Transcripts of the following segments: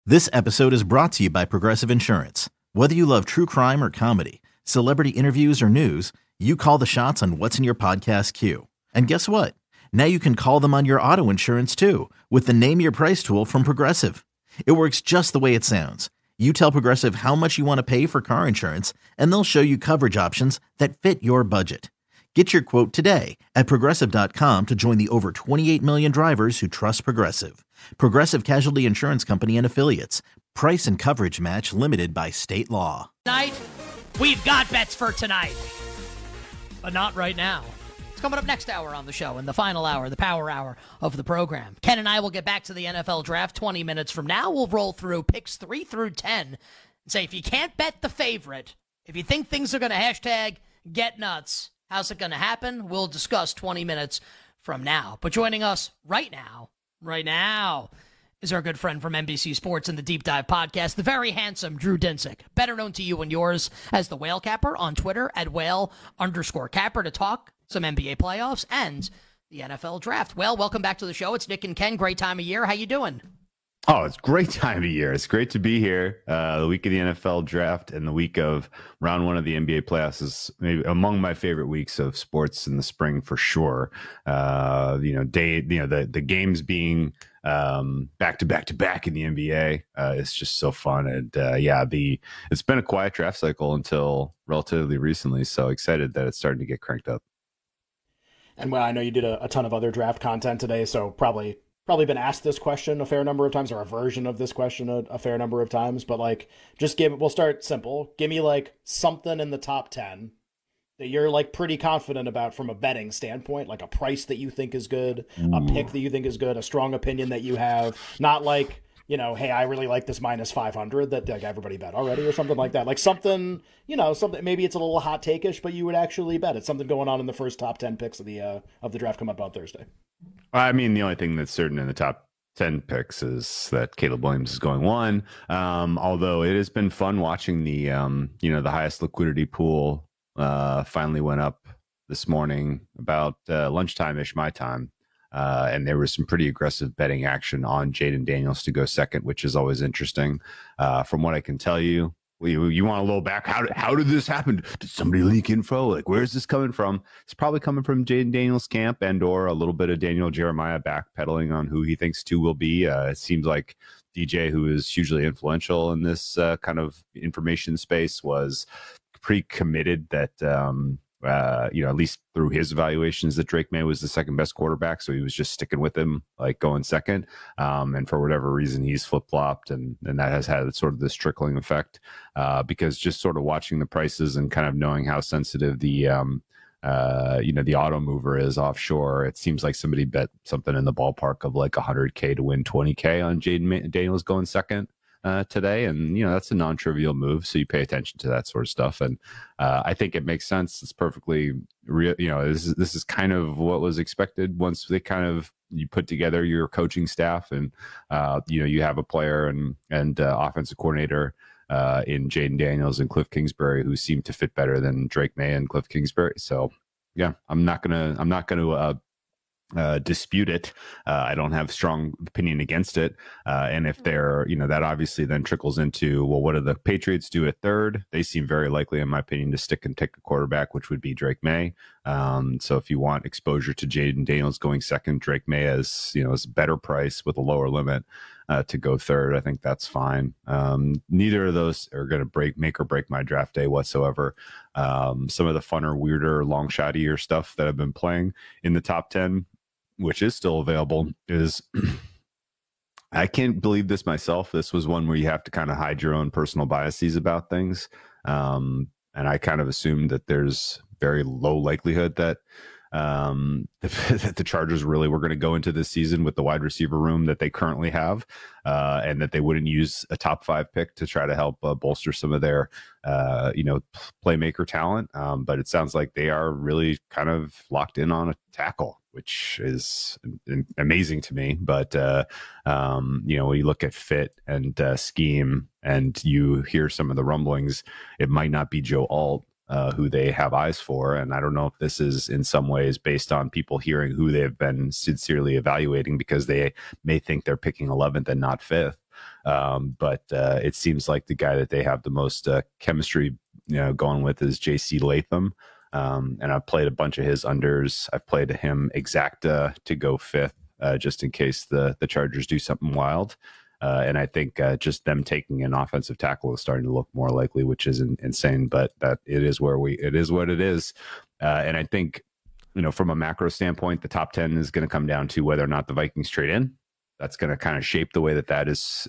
This episode is brought to you by Progressive Insurance. Whether you love true crime or comedy, celebrity interviews or news, you call the shots on what's in your podcast queue. And guess what? Now you can call them on your auto insurance too with the Name Your Price tool from Progressive. It works just the way it sounds. You tell Progressive how much you want to pay for car insurance, and they'll show you coverage options that fit your budget. Get your quote today at Progressive.com to join the over 28 million drivers who trust Progressive. Progressive Casualty Insurance Company and Affiliates. Price and coverage match limited by state law. Tonight, we've got bets for tonight, but not right now. It's coming up next hour on the show, in the final hour, the power hour of the program. Ken and I will get back to the NFL draft 20 minutes from now. We'll roll through picks 3 through 10 and say, if you can't bet the favorite, if you think things are going to hashtag get nuts, how's it going to happen? We'll discuss 20 minutes from now. But joining us right now, is our good friend from NBC Sports and the Deep Dive Podcast, the very handsome Drew Dinsick, better known to you and yours as the Whale Capper on Twitter at Whale_Capper, to talk some NBA playoffs and the NFL draft. Well, welcome back to the show. It's Nick and Ken. Great time of year. How you doing? Oh, it's a great time of year. It's great to be here. The week of the NFL draft and the week of round one of the NBA playoffs is maybe among my favorite weeks of sports in the spring for sure. The games being back to back in the NBA is just so fun. And it's been a quiet draft cycle until relatively recently. So excited that it's starting to get cranked up. And well, I know you did a ton of other draft content today, so probably been asked this question a fair number of times, or a version of this question a fair number of times, but we'll start simple. Give me something in the top 10 that you're pretty confident about from a betting standpoint, like a price that you think is good, a pick that you think is good, a strong opinion that you have, not hey, I really like this minus 500 that everybody bet already or something like that. Something, something, maybe it's a little hot take-ish, but you would actually bet it's something going on in the first top 10 picks of the draft come up on Thursday. I mean, the only thing that's certain in the top 10 picks is that Caleb Williams is going 1. Although it has been fun watching the highest liquidity pool finally went up this morning about lunchtime-ish my time. And there was some pretty aggressive betting action on Jaden Daniels to go second, which is always interesting. From what I can tell you, you want a little back. How did this happen? Did somebody leak info? Where's this coming from? It's probably coming from Jaden Daniels' camp and/or a little bit of Daniel Jeremiah backpedaling on who he thinks 2 will be. It seems like DJ, who is hugely influential in this kind of information space, was pretty committed that at least through his evaluations, that Drake May was the second best quarterback. So he was just sticking with him, going second. And for whatever reason, he's flip-flopped, and that has had sort of this trickling effect because just sort of watching the prices and kind of knowing how sensitive the auto mover is offshore, it seems like somebody bet something in the ballpark of $100K to win $20K on Jaden Daniels going second today. And, that's a non-trivial move. So you pay attention to that sort of stuff. And I think it makes sense. It's perfectly real. This is kind of what was expected once they you put together your coaching staff and, you have a player and offensive coordinator in Jaden Daniels and Cliff Kingsbury, who seem to fit better than Drake May and Cliff Kingsbury. So yeah, I'm not gonna dispute it. I don't have strong opinion against it. And if they're, that obviously then trickles into, well, what do the Patriots do at third? They seem very likely, in my opinion, to stick and take a quarterback, which would be Drake May. So if you want exposure to Jaden Daniels going second, Drake May is a better price with a lower limit to go third. I think that's fine. Neither of those are going to make or break my draft day whatsoever. Some of the funner, weirder, long shottier stuff that I've been playing in the top 10, which is still available, is I can't believe this myself. This was one where you have to kind of hide your own personal biases about things. And I kind of assumed that there's very low likelihood that that the Chargers really were going to go into this season with the wide receiver room that they currently have, and that they wouldn't use a top 5 pick to try to help bolster some of their, playmaker talent. But it sounds like they are really kind of locked in on a tackle, which is amazing to me. But, when you look at fit and scheme and you hear some of the rumblings, it might not be Joe Alt, who they have eyes for. And I don't know if this is in some ways based on people hearing who they've been sincerely evaluating because they may think they're picking 11th and not 5th. But it seems like the guy that they have the most chemistry, going with is JC Latham. And I've played a bunch of his unders. I've played him exacta to go fifth, just in case the Chargers do something wild. And I think just them taking an offensive tackle is starting to look more likely, which is insane. But that it is what it is. And I think, from a macro standpoint, the top 10 is going to come down to whether or not the Vikings trade in. That's going to kind of shape the way that is,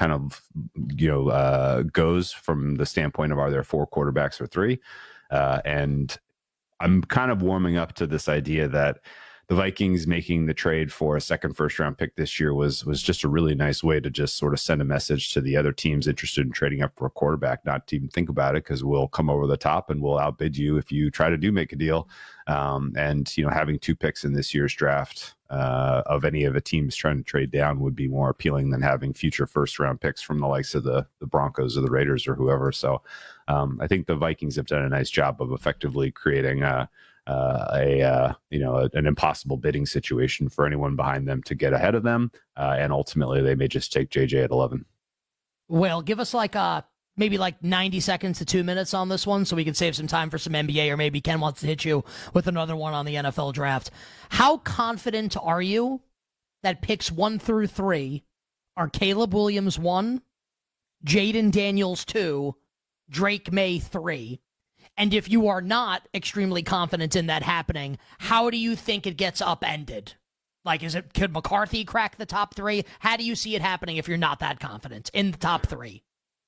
goes from the standpoint of are there 4 quarterbacks or 3. And I'm kind of warming up to this idea that the Vikings making the trade for a second first-round pick this year was just a really nice way to just sort of send a message to the other teams interested in trading up for a quarterback, not to even think about it, because we'll come over the top and we'll outbid you if you try to make a deal. And having 2 picks in this year's draft of any of the teams trying to trade down would be more appealing than having future first-round picks from the likes of the Broncos or the Raiders or whoever. So I think the Vikings have done a nice job of effectively creating an impossible bidding situation for anyone behind them to get ahead of them, and ultimately they may just take JJ at 11. Well, give us maybe 90 seconds to 2 minutes on this one so we can save some time for some NBA, or maybe Ken wants to hit you with another one on the NFL draft. How confident are you that picks 1 through 3 are Caleb Williams 1, Jaden Daniels 2, Drake May 3? And if you are not extremely confident in that happening, how do you think it gets upended? Could McCarthy crack the top 3? How do you see it happening if you're not that confident in the top 3?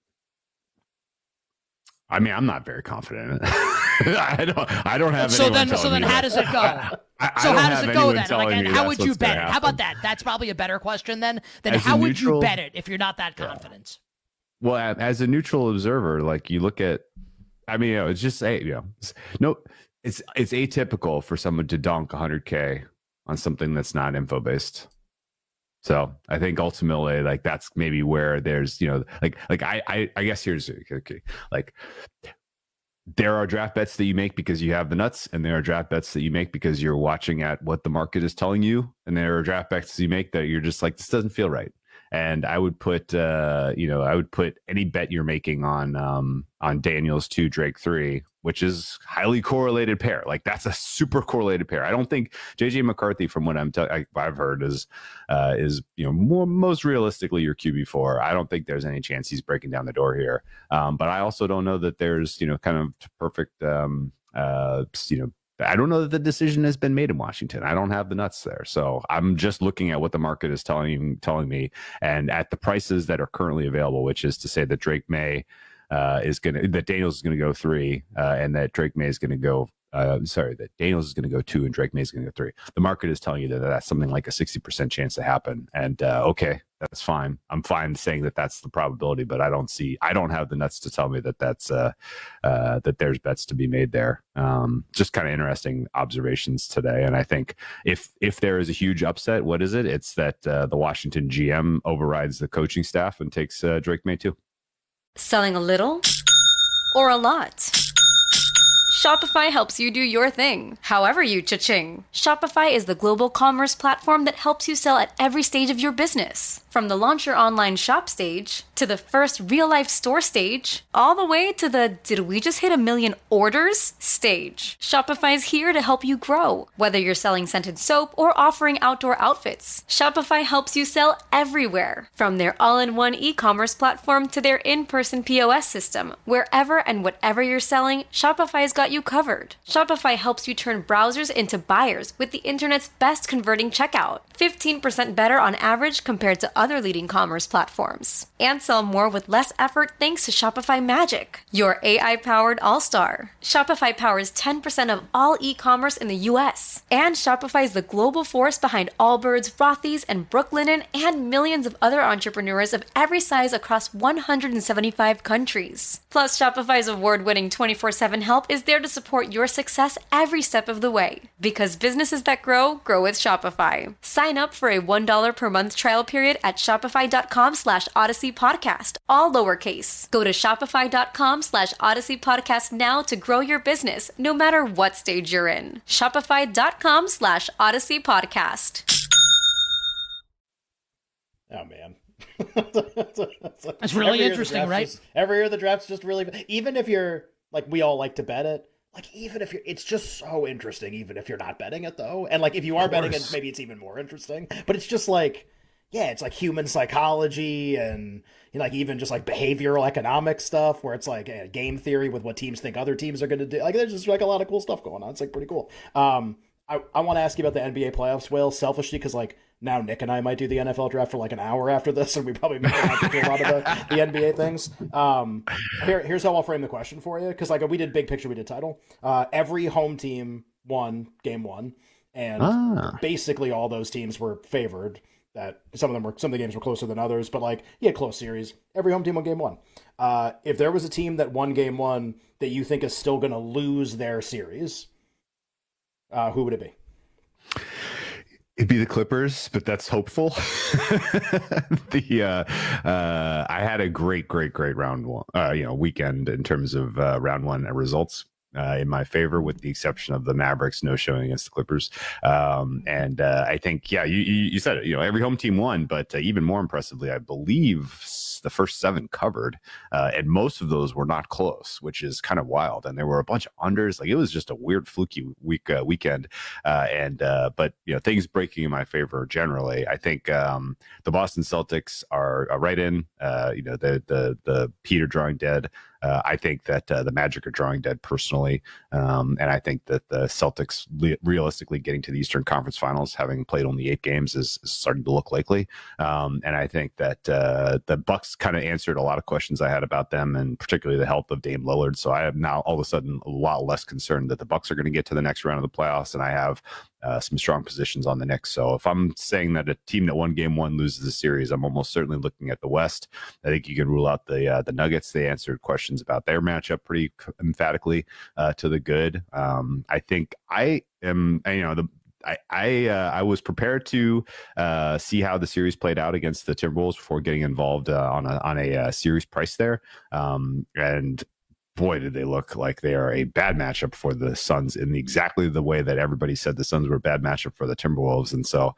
I mean, I'm not very confident. I don't have. So then, how does it go? How does it go then? And how would you bet it? How about that? That's probably a better question then. How would you bet it if you're not that confident? Well, as a neutral observer, you look at. I mean, it's just it's atypical for someone to dunk 100K on something that's not info based. So I think ultimately, that's maybe where there's, I guess here's okay. There are draft bets that you make because you have the nuts, and there are draft bets that you make because you're watching at what the market is telling you, and there are draft bets you make that you're just this doesn't feel right. And I would put, any bet you're making on Daniels 2, Drake 3, which is highly correlated pair. That's a super correlated pair. I don't think JJ McCarthy, from what I've heard, is most realistically your QB4. I don't think there's any chance he's breaking down the door here. But I also don't know that there's kind of perfect I don't know that the decision has been made in Washington. I don't have the nuts there. So I'm just looking at what the market is telling me, and at the prices that are currently available, which is to say that that Daniels is going to go 3, and that Drake May is going to go, that Daniels is going to go 2 and Drake May is going to go 3. The market is telling you that that's something like a 60% chance to happen. And okay, that's fine. I'm fine saying that that's the probability, but I don't have the nuts to tell me that that's that there's bets to be made there. Just kind of interesting observations today. And I think if there is a huge upset, what is it? It's that the Washington GM overrides the coaching staff and takes Drake May too. Selling a little or a lot? Shopify helps you do your thing, however you cha-ching. Shopify is the global commerce platform that helps you sell at every stage of your business. From the launch your online shop stage, to the first real-life store stage, all the way to the did we just hit 1 million orders stage. Shopify is here to help you grow. Whether you're selling scented soap or offering outdoor outfits, Shopify helps you sell everywhere. From their all-in-one e-commerce platform to their in-person POS system, wherever and whatever you're selling, Shopify's got you covered. Shopify helps you turn browsers into buyers with the internet's best converting checkout. 15% better on average compared to other leading commerce platforms. And sell more with less effort thanks to Shopify Magic, your AI-powered all-star. Shopify powers 10% of all e-commerce in the US. And Shopify is the global force behind Allbirds, Rothy's, and Brooklinen, and millions of other entrepreneurs of every size across 175 countries. Plus, Shopify's award-winning 24/7 help is there to support your success every step of the way. Because businesses that grow with Shopify. Sign up for a $1 per month trial period at shopify.com/Odyssey Podcast, all lowercase. Go to shopify.com/Odyssey Podcast now to grow your business, no matter what stage you're in. Shopify.com/Odyssey Podcast. Oh, man. That's really interesting, right? Every year the draft's just really, even if you're like, we all like to bet it. Like, even if you're, it's just so interesting, even if you're not betting it, though. And, like, if you are betting it, maybe it's even more interesting. But it's just like, yeah, it's like human psychology and, you know, like, even just like behavioral economic stuff where it's like game theory with what teams think other teams are going to do. Like, there's just like a lot of cool stuff going on. It's like pretty cool. I want to ask you about the NBA playoffs, Will, selfishly, because, like, now Nick and I might do the NFL draft for like an hour after this, and we probably might have to do a lot of the NBA things. Here's how I'll frame the question for you, because like we did big picture, we did title. Every home team won game one, and basically all those teams were favored. That some of the games were closer than others, but like close series. Every home team won game one. If there was a team that won game one that you think is still going to lose their series, who would it be? It'd be the Clippers, but that's hopeful. I had a great round one, weekend in terms of round one results. In my favor, with the exception of the Mavericks no showing against the Clippers. I think, you said it, every home team won, but even more impressively, I believe the first 7 covered, and most of those were not close, which is kind of wild. And there were a bunch of unders. Like, it was just a weird fluky weekend. But things breaking in my favor generally. I think the Boston Celtics are right in. The Peter drawing dead. I think that the Magic are drawing dead personally. And I think that the Celtics realistically getting to the Eastern Conference Finals, having played only 8 games, is starting to look likely. And I think that the Bucks kind of answered a lot of questions I had about them, and particularly the health of Dame Lillard. So I am now all of a sudden a lot less concerned that the Bucks are going to get to the next round of the playoffs, and I have some strong positions on the Knicks. So if I'm saying that a team that won game one loses the series, I'm almost certainly looking at the West. I think you can rule out the Nuggets. They answered questions about their matchup pretty emphatically to the good. I think I am, I was prepared to see how the series played out against the Timberwolves before getting involved on a series price there. And boy, did they look like they are a bad matchup for the Suns in exactly the way that everybody said the Suns were a bad matchup for the Timberwolves. And so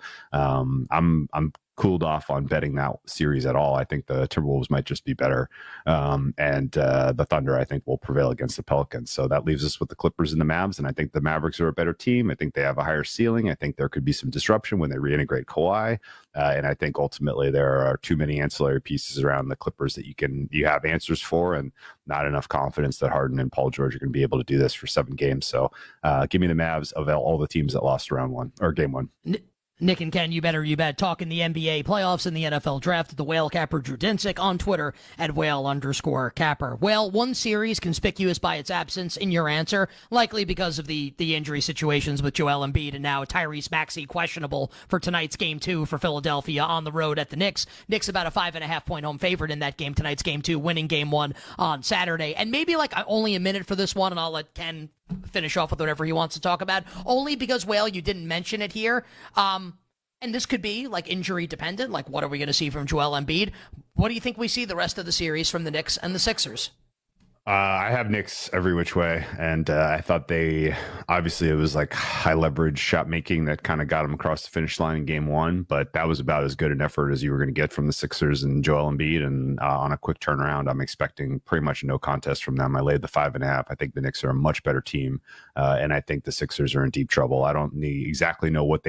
I'm cooled off on betting that series at all. I think the Timberwolves might just be better. And the Thunder, I think, will prevail against the Pelicans. So that leaves us with the Clippers and the Mavs. And I think the Mavericks are a better team. I think they have a higher ceiling. I think there could be some disruption when they reintegrate Kawhi. And I think ultimately there are too many ancillary pieces around the Clippers that you have answers for, and not enough confidence that Harden and Paul George are going to be able to do this for 7 games. So give me the Mavs of all the teams that lost round one or game one. Nick and Ken, you bet. Talking the NBA playoffs and the NFL draft. The Whale Capper Drew Dinsick on Twitter at Whale_Capper. Whale, one series conspicuous by its absence in your answer, likely because of the injury situations with Joel Embiid and now Tyrese Maxey questionable for tonight's game 2 for Philadelphia on the road at the Knicks. Knicks about a 5.5 point home favorite in that game, tonight's game 2, winning game 1 on Saturday. And maybe like only a minute for this one, and I'll let Ken finish off with whatever he wants to talk about, only because, Whale, you didn't mention it here. And this could be like injury dependent. Like, what are we going to see from Joel Embiid? What do you think we see the rest of the series from the Knicks and the Sixers? I have Knicks every which way, and I thought obviously it was like high leverage shot making that kind of got them across the finish line in game 1, but that was about as good an effort as you were going to get from the Sixers and Joel Embiid, and on a quick turnaround, I'm expecting pretty much no contest from them. I laid the 5.5. I think the Knicks are a much better team, and I think the Sixers are in deep trouble. I don't exactly know what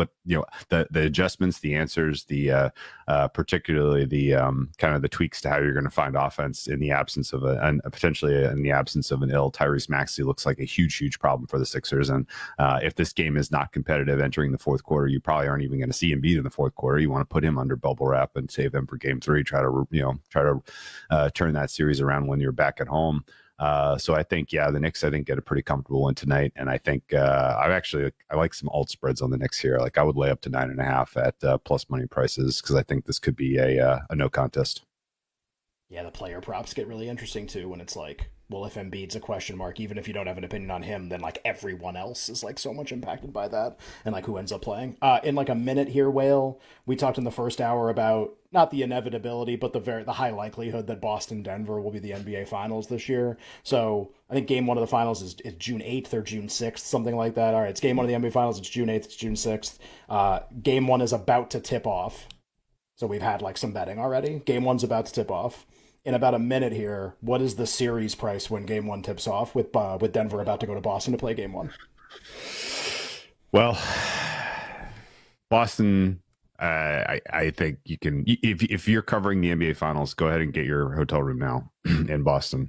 the adjustments, the answers, the particularly the kind of the tweaks to how you're going to find offense in the absence of potentially in the absence of an ill Tyrese Maxey looks like a huge problem for the Sixers. And if this game is not competitive entering the fourth quarter, you probably aren't even going to see Embiid in the fourth quarter. You want to put him under bubble wrap and save him for game 3. Try to turn that series around when you're back at home. So I think, the Knicks, get a pretty comfortable one tonight. And I think I like some alt spreads on the Knicks here. Like, I would lay up to 9.5 at plus money prices, because I think this could be a no contest. Yeah, the player props get really interesting too when it's like, well, if Embiid's a question mark, even if you don't have an opinion on him, then like everyone else is like so much impacted by that, and like who ends up playing. In like a minute here, Whale, we talked in the first hour about not the inevitability, but the high likelihood that Boston-Denver will be the NBA Finals this year. So I think game 1 of the finals is June 8th or June 6th, something like that. All right, it's game 1 of the NBA Finals. It's June 8th. It's June 6th. Game 1 is about to tip off. So we've had like some betting already. Game 1's about to tip off. In about a minute here, what is the series price when Game 1 tips off with Denver about to go to Boston to play Game 1? Well, Boston, I think you can, if you're covering the NBA Finals, go ahead and get your hotel room now in Boston.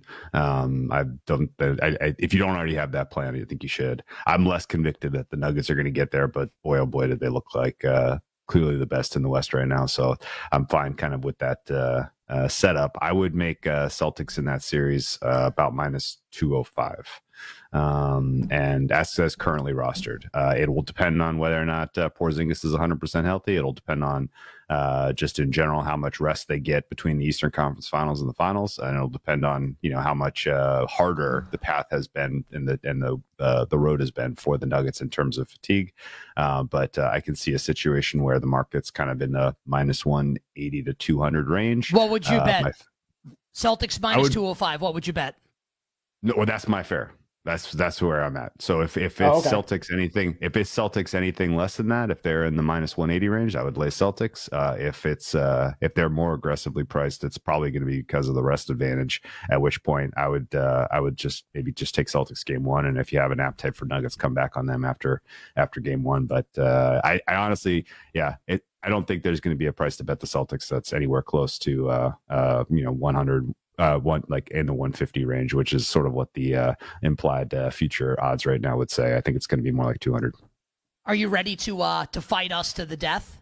If you don't already have that plan, I think you should. I'm less convicted that the Nuggets are going to get there, but boy, oh boy, did they look like clearly the best in the West right now. So I'm fine kind of with that setup. I would make Celtics in that series about minus 205. And as currently rostered, it will depend on whether or not Porzingis is 100% healthy. It'll depend on just in general how much rest they get between the Eastern Conference Finals and the Finals, and it'll depend on how much harder the path has been and the road has been for the Nuggets in terms of fatigue. But I can see a situation where the market's kind of in the minus 180 to 200 range. What would you bet? Celtics minus 205. What would you bet? No, well, that's my fare. That's where I'm at. So if it's Celtics anything less than that, if they're in the minus 180 range, I would lay Celtics. If they're more aggressively priced, it's probably going to be because of the rest advantage. At which point I would just take Celtics game 1, and if you have an appetite for Nuggets, come back on them after game 1. But I honestly, I don't think there's going to be a price to bet the Celtics that's anywhere close to 100. Like in the 150 range, which is sort of what the implied future odds right now would say. I think it's going to be more like 200. Are you ready to fight us to the death?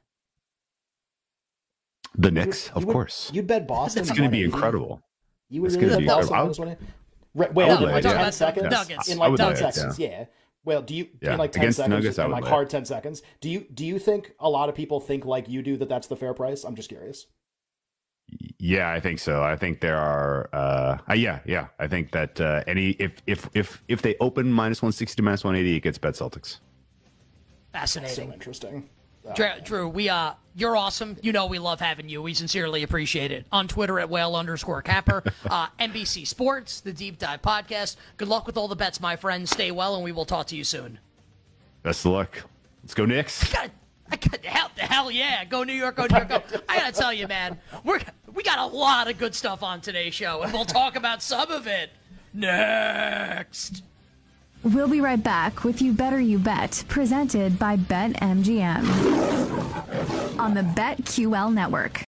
The Knicks, of course. You'd bet Boston. It's going to be incredible. You would really bet Boston. Wait, in like 10 seconds? Nuggets. In like 10 seconds, yeah. Well, do you in like 10 seconds? Nuggets, in like hard 10 seconds. Do you think a lot of people think like you do that that's the fair price? I'm just curious. Yeah, I think so. I think there are. I think that if they open minus 160 to minus 180, it gets bet Celtics. Fascinating. That's so interesting. Drew, you're awesome. We love having you. We sincerely appreciate it. On Twitter at whale_capper, NBC Sports, the Deep Dive Podcast. Good luck with all the bets, my friend. Stay well, and we will talk to you soon. Best of luck. Let's go Knicks. Hell yeah. Go New York, go New York, go. I got to tell you, man, we got a lot of good stuff on today's show, and we'll talk about some of it next. We'll be right back with You Better You Bet, presented by BetMGM on the BetQL network.